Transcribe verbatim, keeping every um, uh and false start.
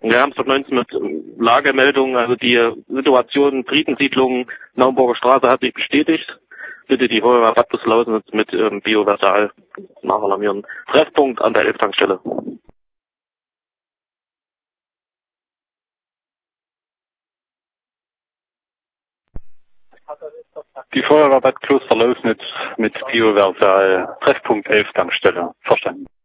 Wir haben es neunzehn mit Lagemeldungen, also die Situation Friedenssiedlung Naumburger Straße hat sich bestätigt. Bitte die Feuerwehr Bad Buslausenitz mit ähm, Bioversal nachalarmieren. Treffpunkt an der Elf-Tankstelle. Die Feuerwehr Bad Klosterlausnitz mit Bioversal, Treffpunkt elf Tankstelle. Verstanden.